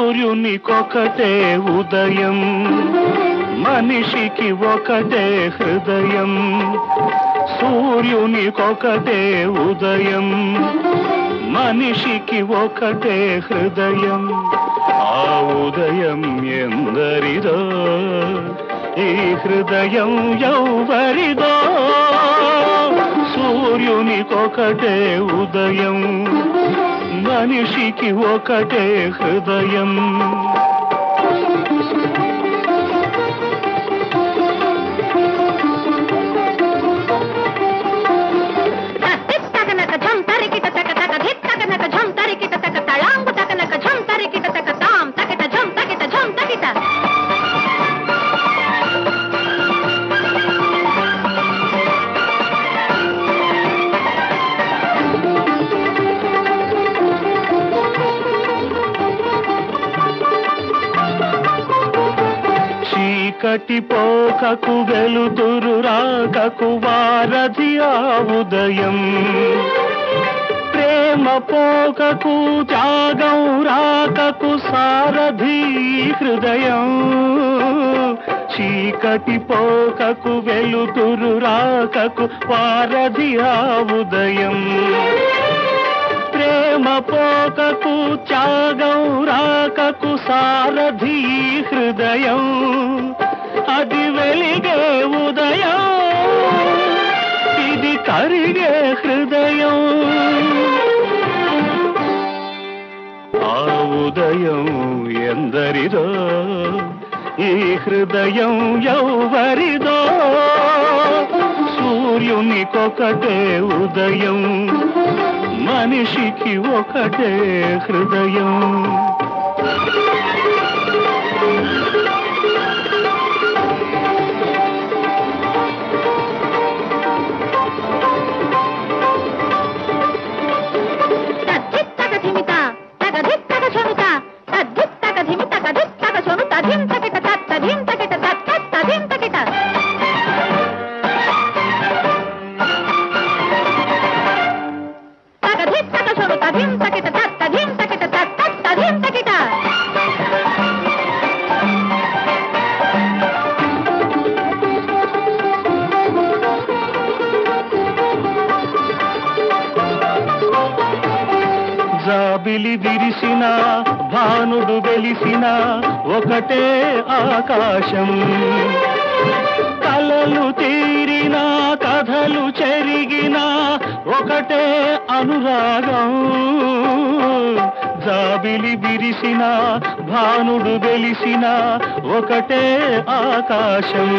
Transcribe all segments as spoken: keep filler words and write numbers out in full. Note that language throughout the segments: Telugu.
సూర్యునికొకటే ఉదయం, మనిషికి ఒకటే హృదయం. సూర్యునికొకటే ఉదయం, మనిషికి ఒకటే హృదయం. ఆ ఉదయం ఎందరిదో, ఈ హృదయం ఎవరిదో. సూర్యునికొకటే ఉదయం, మనిషికి ఒకటే హృదయం. చీకటి పోకకు వెలుతురు రాకకు వారధి ఆ ఉదయం. ప్రేమ పోకకు త్యాగం రాకకు సారథి హృదయం. చీకటి పోకకు వెలుతురు రాకకు వారధి ఆ ఉదయం. ప్రేమ పోకకు త్యాగం రాకకు సారథి హృదయం. అది వెలిగే ఉదయం, ఇది కరిగే హృదయం. ఆ ఉదయం ఎందరిదో, ఈ హృదయం ఎవరిదో. సూర్యునికొకటే ఉదయం, మనిషికి ఒకటే హృదయం. జాబిలి విరిసిన భానుడు వెలిసిన ఒకటే ఆకాశం. కలలు తీరిన కథలు చెరిగిన ఒకటే అనురాగం. జాబిలి విరిసిన భానుడు వెలిసిన ఒకటే ఆకాశం.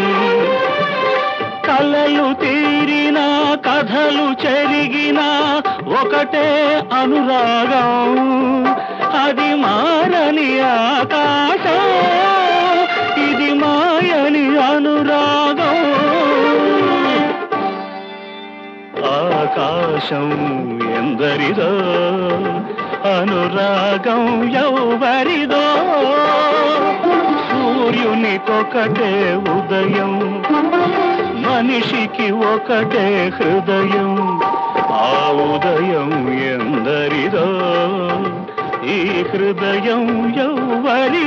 కలలు తీరిన కథలు చెరిగిన ఒకటే అనురాగం. అది మారని ఆకాశం, ఇది మాయని అనురాగం. ఆకాశం ఎందరిదో, అనురాగం ఎవరిదో. సూర్యునికొకటే ఉదయం, మనిషికి ఒకటే హృదయం. ఆ ఉదయం ఎందరిదో, ఈ హృదయం ఎవరిదో.